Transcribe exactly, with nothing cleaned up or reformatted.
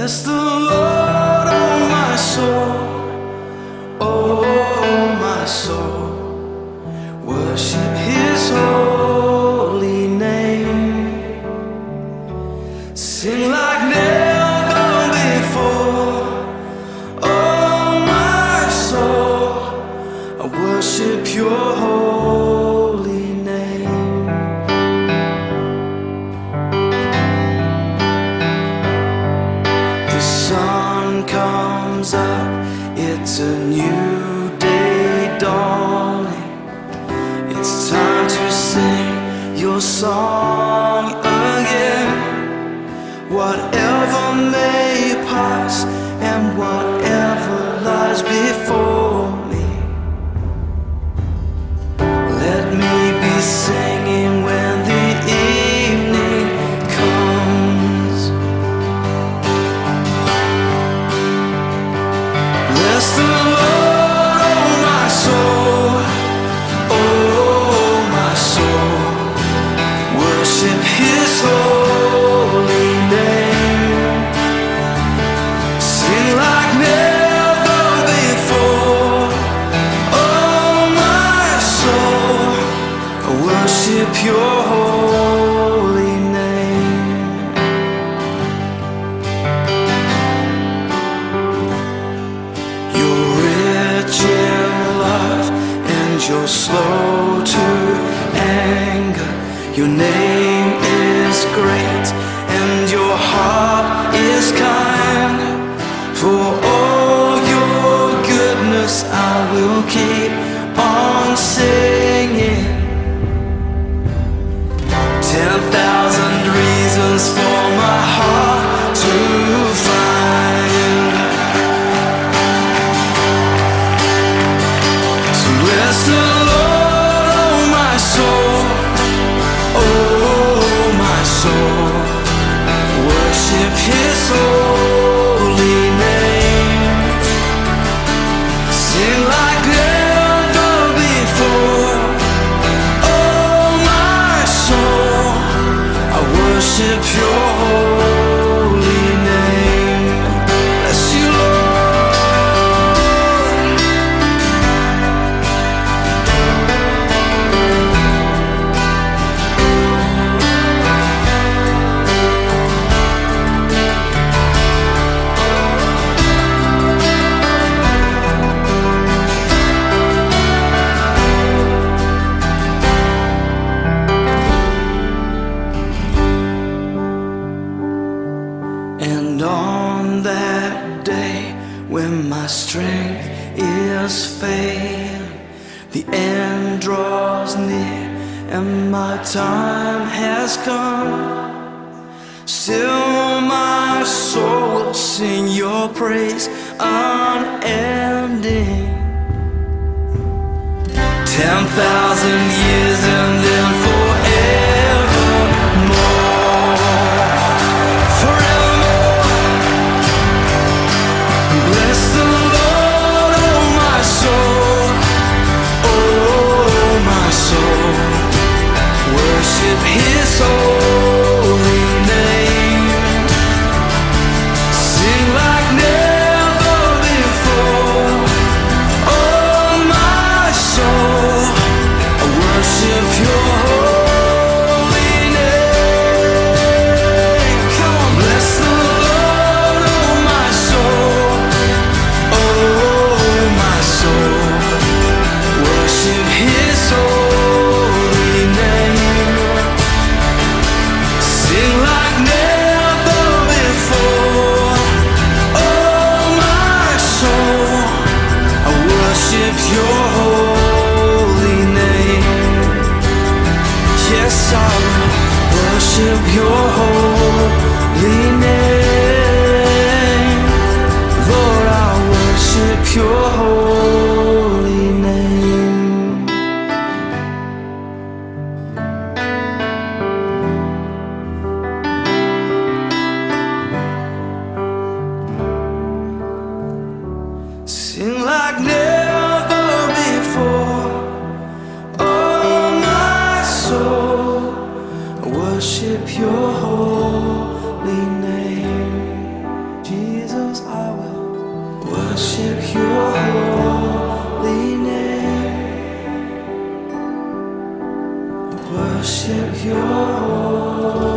Bless the Lord, oh my soul, oh my soul. Worship His holy name. Sing like never before. Oh my soul, I worship Your holy name. The sun comes up, it's a new day dawning. It's time to sing Your song again. Whatever may pass and whatever lies before me, let me be singing when the evening comes. Bless the Lord, oh my soul, oh my soul. Worship His holy name. Sing like never before. Oh my soul, I worship Your holy name. You're rich in love and You're slow to anger. Your name is great and Your heart is kind. For all Your goodness I will keep on singing. Ten thousand reasons for my heart to find. So bless the Lord, oh my soul, oh my soul. Worship His holy name. Sing like never before. Oh my soul, I worship Your holy name. Bless You, Lord. And on that day when my strength is failing, the end draws near and my time has come, still my soul will sing Your praise unending. Ten thousand years and then forevermore, forevermore. Bless the Lord, oh my soul, oh my soul. Worship His holy name. Sing like never before. Oh my soul, I worship Your holy name. Come on, bless the Lord, oh my soul, oh my soul. Worship His holy name. Sing like never before. Oh my soul, I worship Your holy name. Yes, I will worship Your holy name. Lord, I worship Your holy name. Sing like never before. Oh my soul, I worship Your holy name, Jesus. worship your